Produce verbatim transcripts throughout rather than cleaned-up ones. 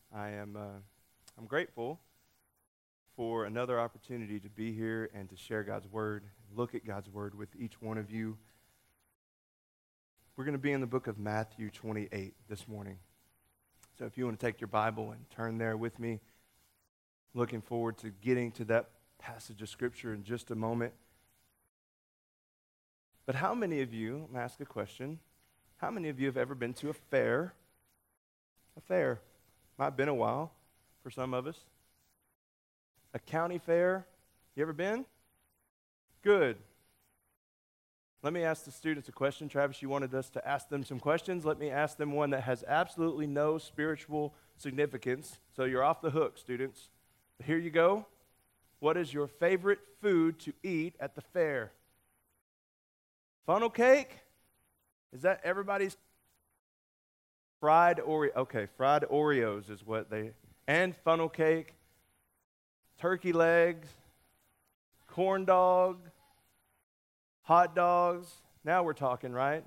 I am uh, I'm grateful for another opportunity to be here and to share God's Word, look at God's Word with each one of you. We're going to be in the book of Matthew twenty-eight this morning. So if you want to take your Bible and turn there with me, looking forward to getting to that passage of Scripture in just a moment. But how many of you, I'm going to ask a question, how many of you have ever been to a fair? A fair. Might have been a while for some of us. A county fair. You ever been? Good. Let me ask the students a question. Travis, you wanted us to ask them some questions. Let me ask them one that has absolutely no spiritual significance. So you're off the hook, students. Here you go. What is your favorite food to eat at the fair? Funnel cake? Is that everybody's? Fried Oreo. Okay, fried Oreos is what they, and funnel cake, turkey legs, corn dog, hot dogs. Now we're talking, right?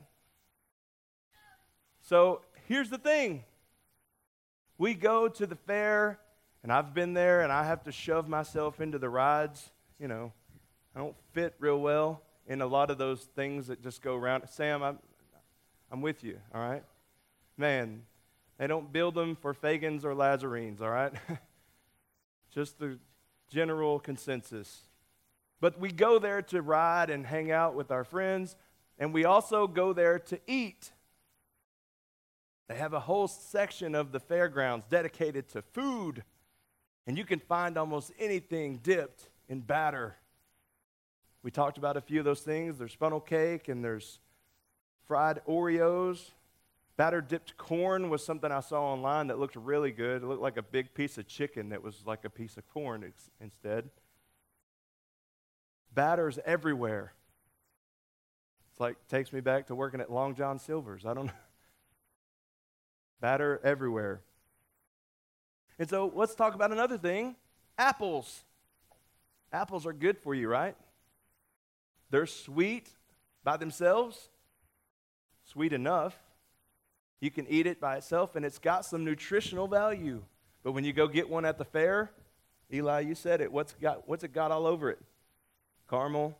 So here's the thing. We go to the fair, and I've been there, and I have to shove myself into the rides. You know, I don't fit real well in a lot of those things that just go around. Sam, I'm, I'm with you, all right? Man, they don't build them for Fagans or Lazarines, all right? Just the general consensus. But we go there to ride and hang out with our friends, and we also go there to eat. They have a whole section of the fairgrounds dedicated to food, and you can find almost anything dipped in batter. We talked about a few of those things. There's funnel cake, and there's fried Oreos. Batter-dipped corn was something I saw online that looked really good. It looked like a big piece of chicken that was like a piece of corn ex- instead. Batter's everywhere. It's like, takes me back to working at Long John Silver's. I don't know. Batter everywhere. And so let's talk about another thing. Apples. Apples are good for you, right? They're sweet by themselves. Sweet enough. You can eat it by itself, and it's got some nutritional value. But when you go get one at the fair, Eli, you said it. What's got? What's it got all over it? Caramel.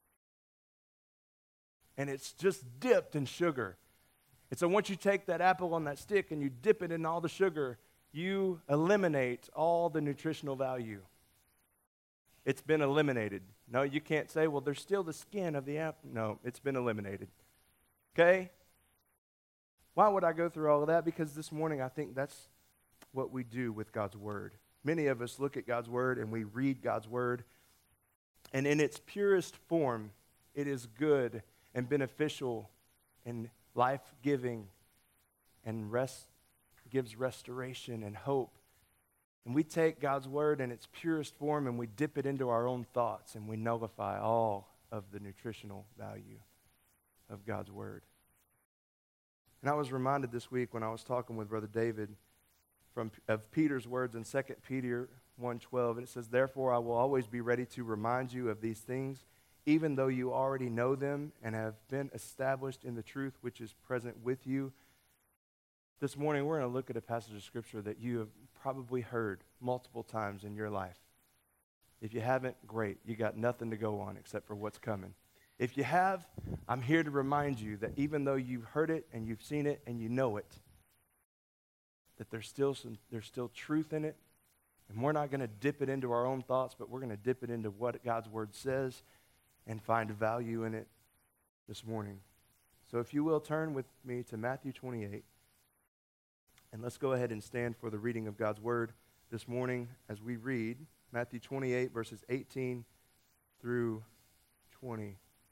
And it's just dipped in sugar. And so once you take that apple on that stick and you dip it in all the sugar, you eliminate all the nutritional value. It's been eliminated. No, you can't say, well, there's still the skin of the apple. No, it's been eliminated. Okay? Why would I go through all of that? Because this morning I think that's what we do with God's Word. Many of us look at God's Word and we read God's Word, and in its purest form, it is good and beneficial and life-giving and rest, gives restoration and hope. And we take God's Word in its purest form and we dip it into our own thoughts and we nullify all of the nutritional value of God's Word. And I was reminded this week when I was talking with Brother David from of Peter's words in Second Peter one twelve, and it says, "Therefore I will always be ready to remind you of these things, even though you already know them and have been established in the truth which is present with you." This morning we're going to look at a passage of Scripture that you have probably heard multiple times in your life. If you haven't, great. You got nothing to go on except for what's coming. If you have, I'm here to remind you that even though you've heard it and you've seen it and you know it, that there's still some, there's still truth in it. And we're not going to dip it into our own thoughts, but we're going to dip it into what God's Word says and find value in it this morning. So if you will, turn with me to Matthew twenty-eight. And let's go ahead and stand for the reading of God's Word this morning as we read Matthew twenty-eight, verses eighteen through twenty.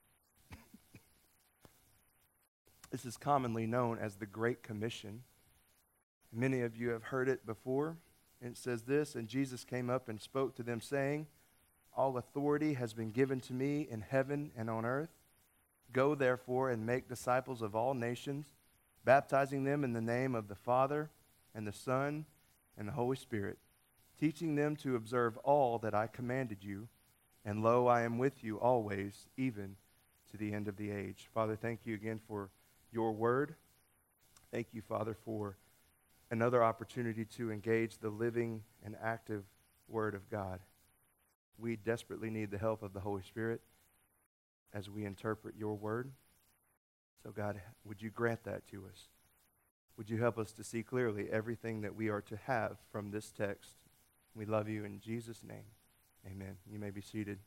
This is commonly known as the Great Commission. Many of you have heard it before. And it says this, "And Jesus came up and spoke to them, saying, 'All authority has been given to me in heaven and on earth. Go, therefore, and make disciples of all nations, baptizing them in the name of the Father and the Son and the Holy Spirit, teaching them to observe all that I commanded you. And lo, I am with you always, even to the end of the age.'" Father, thank you again for your word. Thank you, Father, for another opportunity to engage the living and active Word of God. We desperately need the help of the Holy Spirit as we interpret your Word. So God, would you grant that to us? Would you help us to see clearly everything that we are to have from this text? We love you in Jesus' name. Amen. You may be seated.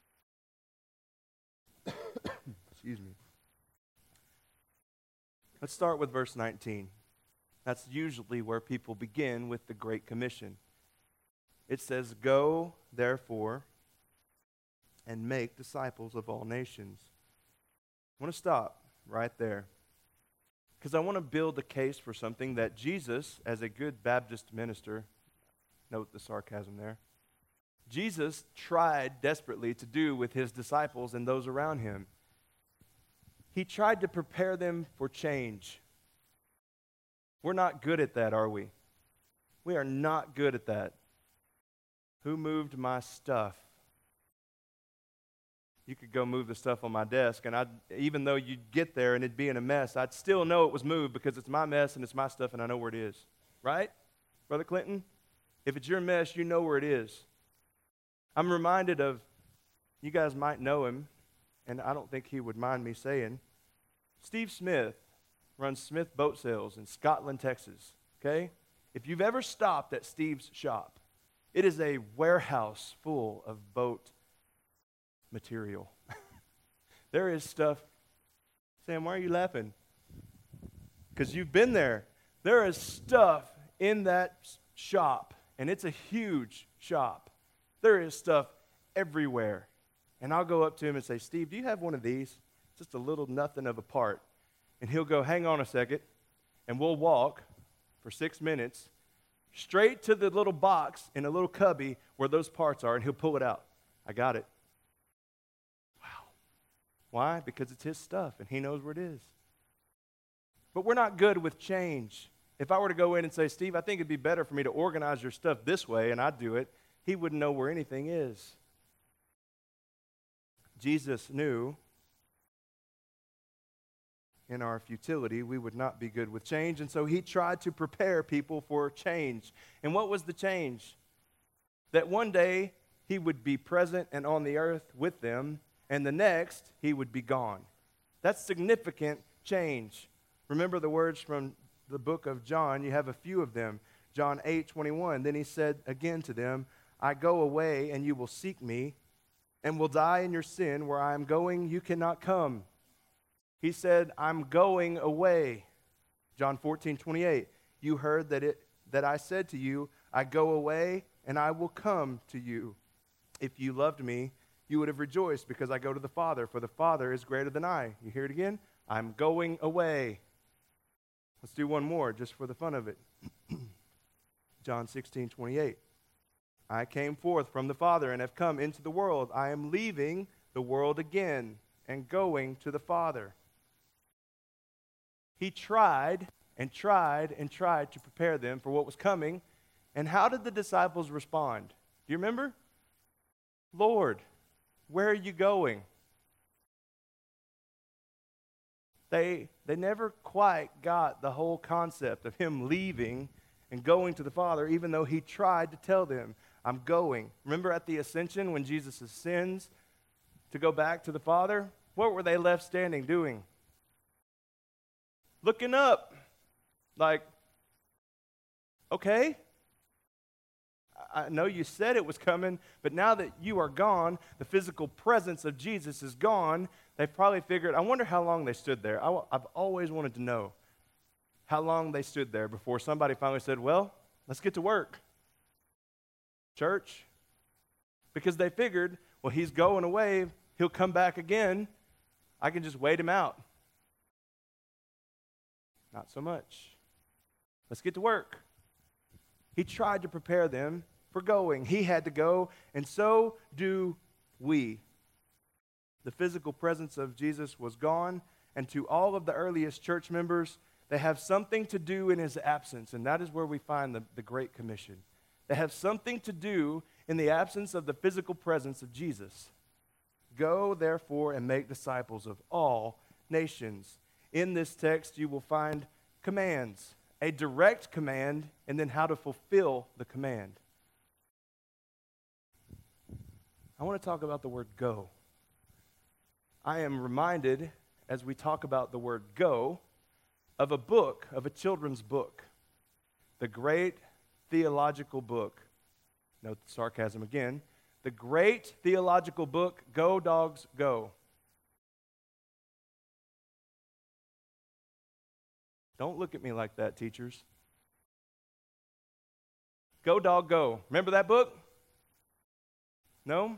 Excuse me. Let's start with verse nineteen. That's usually where people begin with the Great Commission. It says, "Go, therefore, and make disciples of all nations." I want to stop right there because I want to build a case for something that Jesus, as a good Baptist minister, note the sarcasm there, Jesus tried desperately to do with his disciples and those around him. He tried to prepare them for change. We're not good at that, are we? We are not good at that. Who moved my stuff? You could go move the stuff on my desk, and I'd, even though you'd get there and it'd be in a mess, I'd still know it was moved because it's my mess and it's my stuff and I know where it is. Right, Brother Clinton? If it's your mess, you know where it is. I'm reminded of, you guys might know him, and I don't think he would mind me saying, Steve Smith runs Smith Boat Sales in Scotland, Texas, okay? If you've ever stopped at Steve's shop, it is a warehouse full of boat material. There is stuff. Sam, why are you laughing? Because you've been there. There is stuff in that shop, and it's a huge shop. There is stuff everywhere. And I'll go up to him and say, "Steve, do you have one of these? Just a little nothing of a part." And he'll go, "Hang on a second," and we'll walk for six minutes straight to the little box in a little cubby where those parts are, and he'll pull it out. "I got it." Wow. Why? Because it's his stuff, and he knows where it is. But we're not good with change. If I were to go in and say, "Steve, I think it'd be better for me to organize your stuff this way," and I'd do it, he wouldn't know where anything is. Jesus knew in our futility we would not be good with change, and so he tried to prepare people for change. And what was the change? That one day he would be present and on the earth with them, and the next he would be gone. That's significant change. Remember the words from the book of John. You have a few of them. John eight twenty-one. Then he said again to them, "I go away, and you will seek me, and will die in your sin. Where I am going, you cannot come." He said, "I'm going away." John fourteen twenty-eight. You heard that it that I said to you, "I go away, and I will come to you." If you loved me, you would have rejoiced because I go to the Father, for the Father is greater than I. You hear it again? I'm going away. Let's do one more just for the fun of it. John sixteen twenty-eight. I came forth from the Father and have come into the world. I am leaving the world again and going to the Father. He tried and tried and tried to prepare them for what was coming. And how did the disciples respond? Do you remember? "Lord, where are you going?" They, they never quite got the whole concept of him leaving and going to the Father, even though he tried to tell them, "I'm going." Remember at the ascension when Jesus ascends to go back to the Father? What were they left standing doing? Looking up. Like, okay, I know you said it was coming, but now that you are gone, the physical presence of Jesus is gone. They've probably figured, I wonder how long they stood there. I, I've always wanted to know how long they stood there before somebody finally said, "Well, let's get to work, church." Because they figured, well, he's going away. He'll come back again. I can just wait him out. Not so much. Let's get to work. He tried to prepare them for going. He had to go, and so do we. The physical presence of Jesus was gone, and to all of the earliest church members, they have something to do in his absence, and that is where we find the, the Great Commission. They have something to do in the absence of the physical presence of Jesus. Go, therefore, and make disciples of all nations. In this text, you will find commands, a direct command, and then how to fulfill the command. I want to talk about the word go. I am reminded, as we talk about the word go, of a book, of a children's book, the great theological book. Note the sarcasm again. The great theological book, Go Dogs Go. Don't look at me like that, teachers. Go Dog Go. Remember that book? No?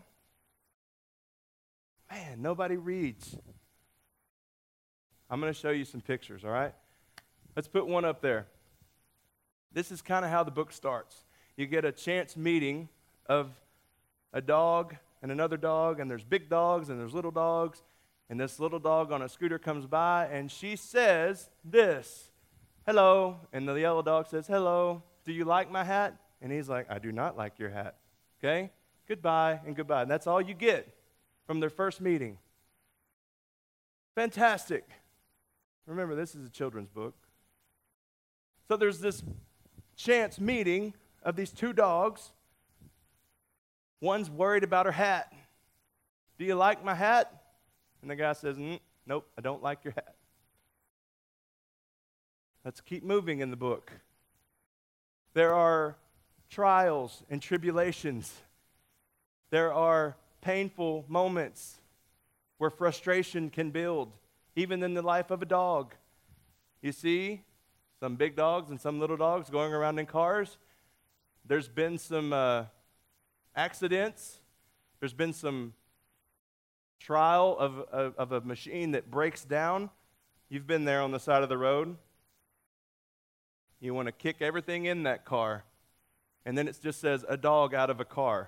Man, nobody reads. I'm going to show you some pictures, all right? Let's put one up there. This is kind of how the book starts. You get a chance meeting of a dog and another dog, and there's big dogs and there's little dogs, and this little dog on a scooter comes by, and she says this, hello, and the yellow dog says, hello, do you like my hat? And he's like, I do not like your hat. Okay? Goodbye and goodbye. And that's all you get from their first meeting. Fantastic. Remember, this is a children's book. So there's this chance meeting of these two dogs. One's worried about her hat. Do you like my hat? And the guy says, mm, nope, I don't like your hat. Let's keep moving in the book. There are trials and tribulations. There are painful moments where frustration can build, even in the life of a dog. You see, some big dogs and some little dogs going around in cars. There's been some uh, accidents. There's been some trial of, of, of a machine that breaks down. You've been there on the side of the road. You want to kick everything in that car. And then it just says, a dog out of a car.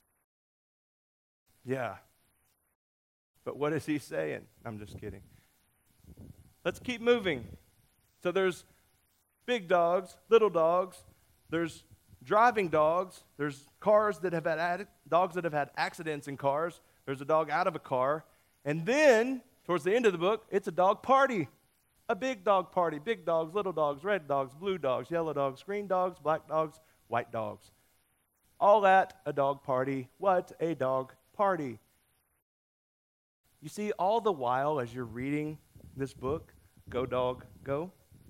Yeah. But what is he saying? I'm just kidding. Let's keep moving. So there's big dogs, little dogs. There's driving dogs. There's cars that have had ad- dogs that have had accidents in cars. There's a dog out of a car. And then, towards the end of the book, it's a dog party. A big dog party. Big dogs, little dogs, red dogs, blue dogs, yellow dogs, green dogs, black dogs, white dogs. All at a dog party. What a dog party. You see, all the while as you're reading this book, Go Dog Go,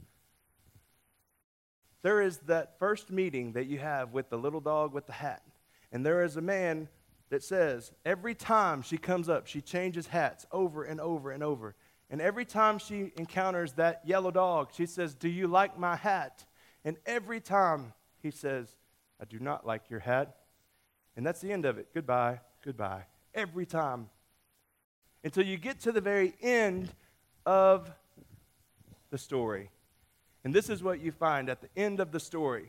there is that first meeting that you have with the little dog with the hat. And there is a man that says, every time she comes up, she changes hats over and over and over. And every time she encounters that yellow dog, she says, do you like my hat? And every time he says, I do not like your hat. And that's the end of it. Goodbye, goodbye. Every time. Until you get to the very end of the story. And this is what you find at the end of the story.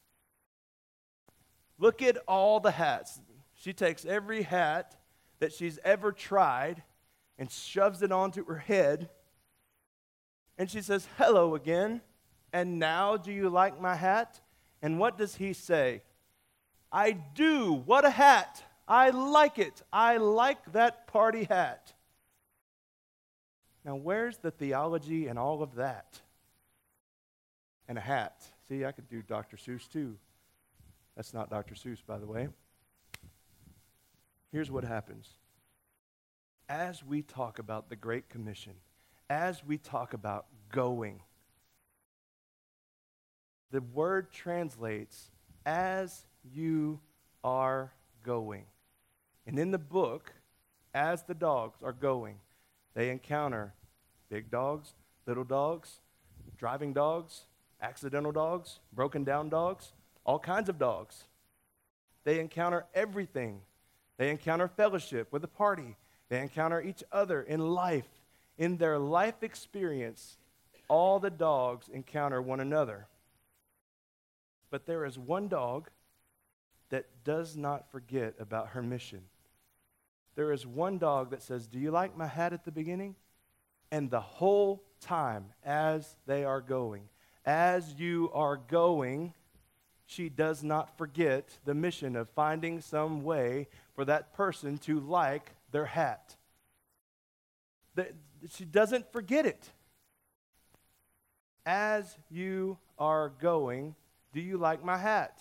Look at all the hats. She takes every hat that she's ever tried and shoves it onto her head. And she says, hello again. And now do you like my hat? And what does he say? I do. What a hat. I like it. I like that party hat. Now, where's the theology and all of that? And a hat. See, I could do Doctor Seuss too. That's not Doctor Seuss, by the way. Here's what happens. As we talk about the Great Commission, as we talk about going, the word translates as you are going. And in the book, as the dogs are going, they encounter big dogs, little dogs, driving dogs, accidental dogs, broken down dogs, all kinds of dogs. They encounter everything. They encounter fellowship with a party. They encounter each other in life. In their life experience, all the dogs encounter one another. But there is one dog that does not forget about her mission. There is one dog that says, do you like my hat at the beginning? And the whole time as they are going, as you are going, she does not forget the mission of finding some way for that person to like their hat. She doesn't forget it. As you are going, do you like my hat?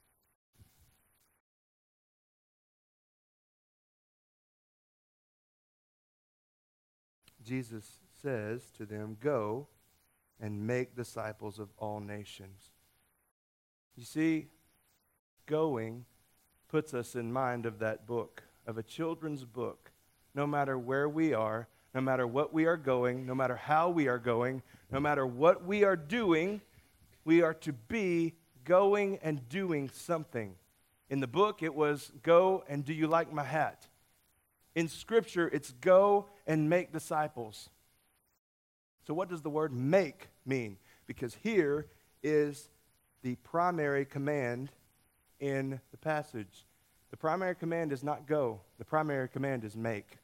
Jesus says to them, go and make disciples of all nations. You see, going puts us in mind of that book, of a children's book. No matter where we are, no matter what we are going, no matter how we are going, no matter what we are doing, we are to be going and doing something. In the book, it was, go and do you like my hat? In Scripture, it's go and make disciples. So what does the word make mean? Because here is the primary command in the passage. The primary command is not go. The primary command is make.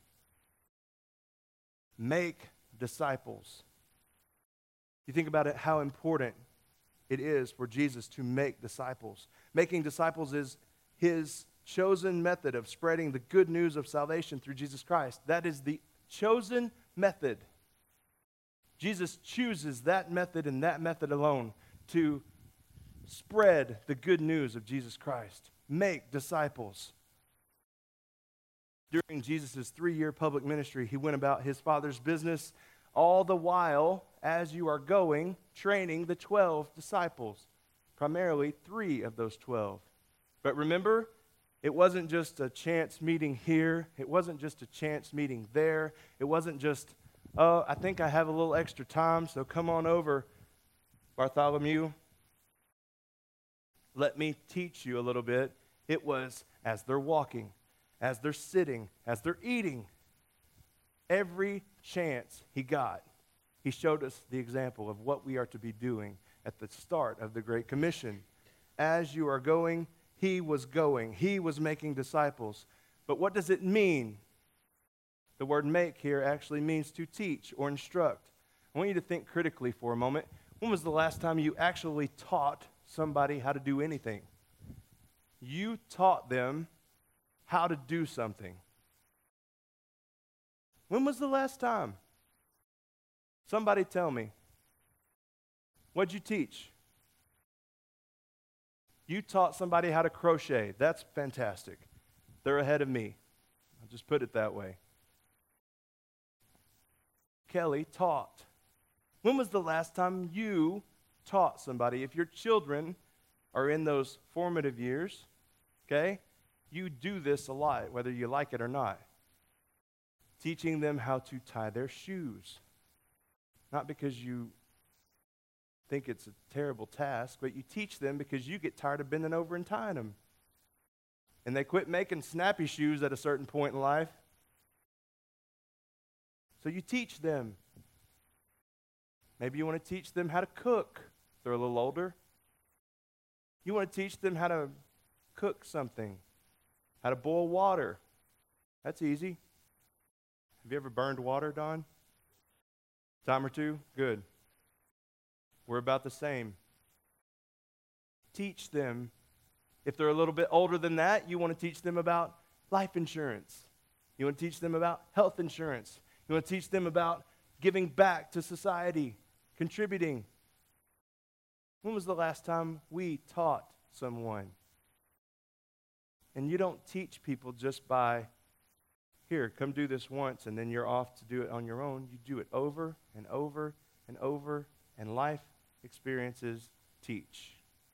Make disciples. You think about it, how important it is for Jesus to make disciples. Making disciples is his chosen method of spreading the good news of salvation through Jesus Christ. That is the chosen method. Jesus chooses that method and that method alone to spread the good news of Jesus Christ. Make disciples. During Jesus' three-year public ministry, he went about his Father's business, all the while, as you are going, training the twelve disciples, primarily three of those twelve. But remember, it wasn't just a chance meeting here. It wasn't just a chance meeting there. It wasn't just, oh, I think I have a little extra time, so come on over, Bartholomew. Let me teach you a little bit. It was as they're walking, as they're sitting, as they're eating. Every chance he got, he showed us the example of what we are to be doing at the start of the Great Commission. As you are going, he was going. He was making disciples. But what does it mean? The word make here actually means to teach or instruct. I want you to think critically for a moment. When was the last time you actually taught somebody how to do anything? You taught them how to do something. When was the last time? Somebody tell me. What'd you teach? You taught somebody how to crochet. That's fantastic. They're ahead of me. I'll just put it that way. Kelly taught. When was the last time you taught somebody? If your children are in those formative years, okay, you do this a lot, whether you like it or not. Teaching them how to tie their shoes. Not because you think it's a terrible task, but you teach them because you get tired of bending over and tying them. And they quit making snappy shoes at a certain point in life. So you teach them. Maybe you want to teach them how to cook. If they're a little older. You want to teach them how to cook something. How to boil water. That's easy. Have you ever burned water, Don? Time or two? Good. We're about the same. Teach them. If they're a little bit older than that, you want to teach them about life insurance. You want to teach them about health insurance. You want to teach them about giving back to society, contributing. When was the last time we taught someone? And you don't teach people just by, here, come do this once, and then you're off to do it on your own. You do it over and over and over, and life experiences teach.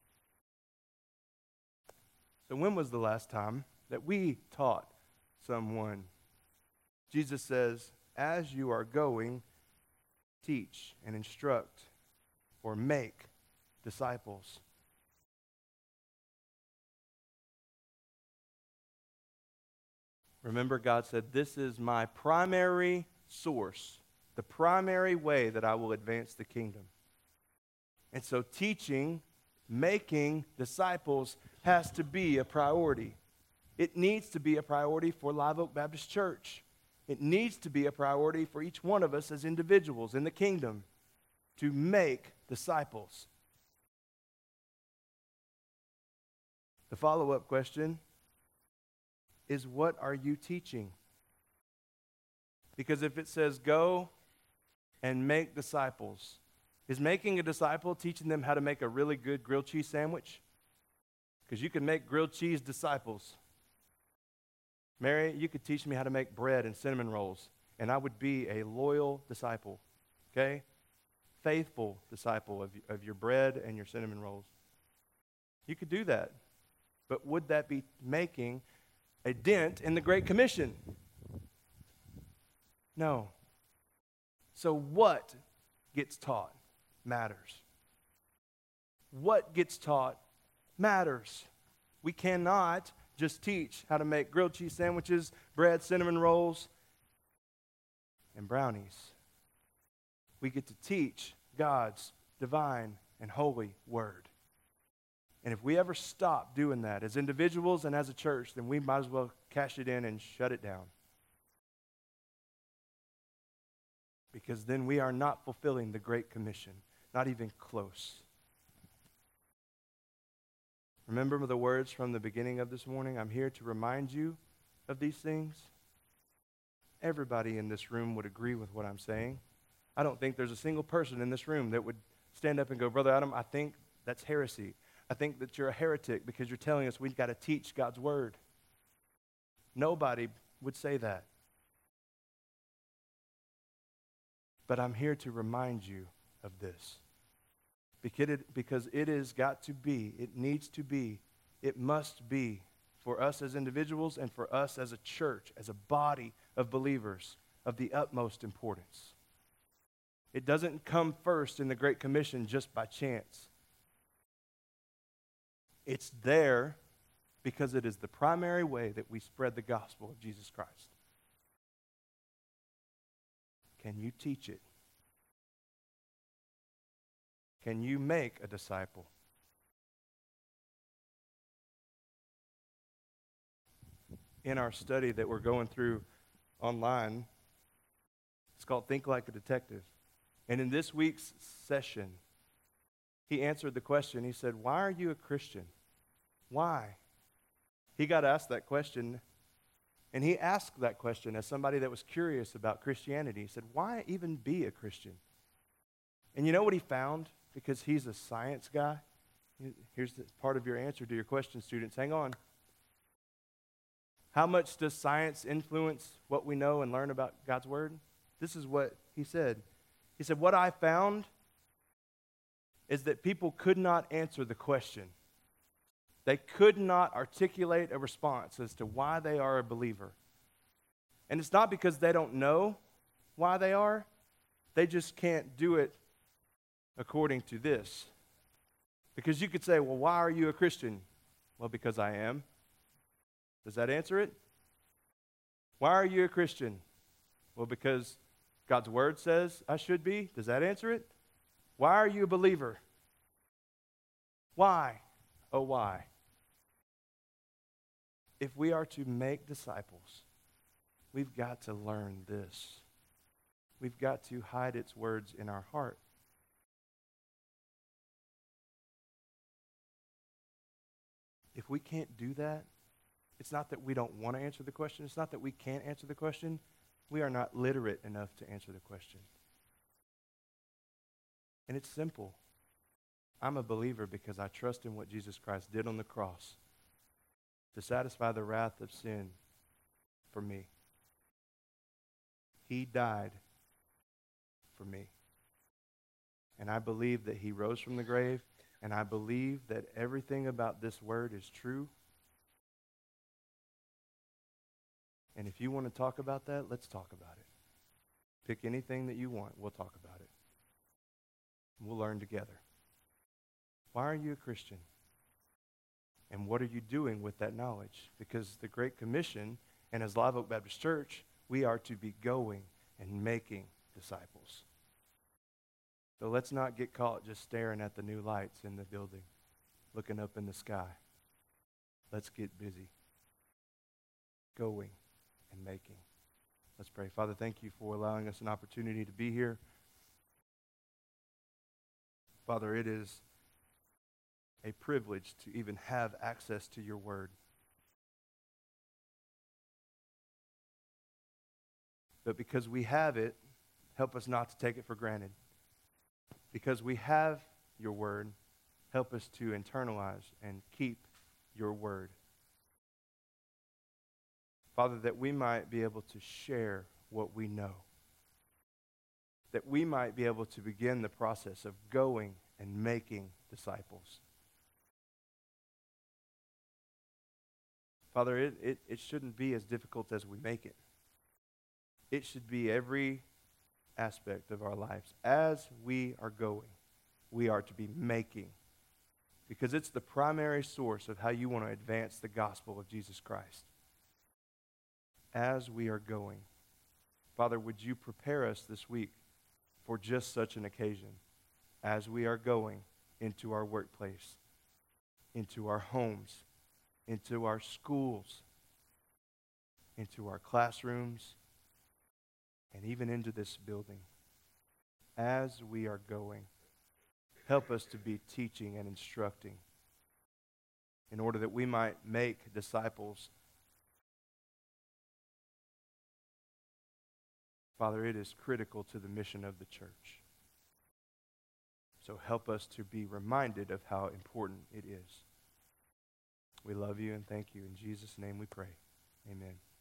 So when was the last time that we taught someone? Jesus says, as you are going, teach and instruct or make disciples. Remember, God said, this is my primary source, the primary way that I will advance the kingdom. And so teaching, making disciples has to be a priority. It needs to be a priority for Live Oak Baptist Church. It needs to be a priority for each one of us as individuals in the kingdom to make disciples. The follow-up question is, what are you teaching? Because if it says go and make disciples, Is making a disciple teaching them how to make a really good grilled cheese sandwich? Because you can make grilled cheese disciples. Mary, you could teach me how to make bread and cinnamon rolls, and I would be a loyal disciple, okay? Faithful disciple of, of your bread and your cinnamon rolls. You could do that. But would that be making a dent in the Great Commission? No. So what gets taught matters. What gets taught matters. We cannot just teach how to make grilled cheese sandwiches, bread, cinnamon rolls, and brownies. We get to teach God's divine and holy word. And if we ever stop doing that as individuals and as a church, then we might as well cash it in and shut it down. Because then we are not fulfilling the Great Commission, not even close. Remember the words from the beginning of this morning? I'm here to remind you of these things. Everybody in this room would agree with what I'm saying. I don't think there's a single person in this room that would stand up and go, Brother Adam, I think that's heresy. I think that you're a heretic because you're telling us we've got to teach God's word. Nobody would say that. But I'm here to remind you of this. Because it, because it has got to be, it needs to be, it must be for us as individuals and for us as a church, as a body of believers, of the utmost importance. It doesn't come first in the Great Commission just by chance. It's there because it is the primary way that we spread the gospel of Jesus Christ. Can you teach it? Can you make a disciple? In our study that we're going through online, it's called Think Like a Detective. And in this week's session, he answered the question. He said, why are you a Christian? Why? He got asked that question, and he asked that question as somebody that was curious about Christianity. He said, why even be a Christian? And you know what he found? Because he's a science guy. Here's the part of your answer to your question, students. Hang on. How much does science influence what we know and learn about God's word? This is what he said. He said, what I found is that people could not answer the question. They could not articulate a response as to why they are a believer. And it's not because they don't know why they are. They just can't do it according to this. Because you could say, well, why are you a Christian? Well, because I am. Does that answer it? Why are you a Christian? Well, because God's word says I should be. Does that answer it? Why are you a believer? Why? Oh, why? If we are to make disciples, we've got to learn this. We've got to hide its words in our heart. If we can't do that, it's not that we don't want to answer the question. It's not that we can't answer the question. We are not literate enough to answer the question. And it's simple. I'm a believer because I trust in what Jesus Christ did on the cross to satisfy the wrath of sin for me. He died for me. And I believe that he rose from the grave, and I believe that everything about this word is true. And if you want to talk about that, let's talk about it. Pick anything that you want. We'll talk about it. We'll learn together. Why are you a Christian? And what are you doing with that knowledge? Because the Great Commission, and as Live Oak Baptist Church, we are to be going and making disciples. So let's not get caught just staring at the new lights in the building, looking up in the sky. Let's get busy, going and making. Let's pray. Father, thank you for allowing us an opportunity to be here. Father, it is a privilege to even have access to your word. But because we have it, help us not to take it for granted. Because we have your word, help us to internalize and keep your word. Father, that we might be able to share what we know. That we might be able to begin the process of going and making disciples. Father, it, it, it shouldn't be as difficult as we make it. It should be every aspect of our lives. As we are going, we are to be making. Because it's the primary source of how you want to advance the gospel of Jesus Christ. As we are going. Father, would you prepare us this week for just such an occasion as we are going into our workplace, into our homes, into our schools, into our classrooms, and even into this building. As we are going, help us to be teaching and instructing in order that we might make disciples. Father, it is critical to the mission of the church. So help us to be reminded of how important it is. We love you and thank you. In Jesus' name we pray. Amen.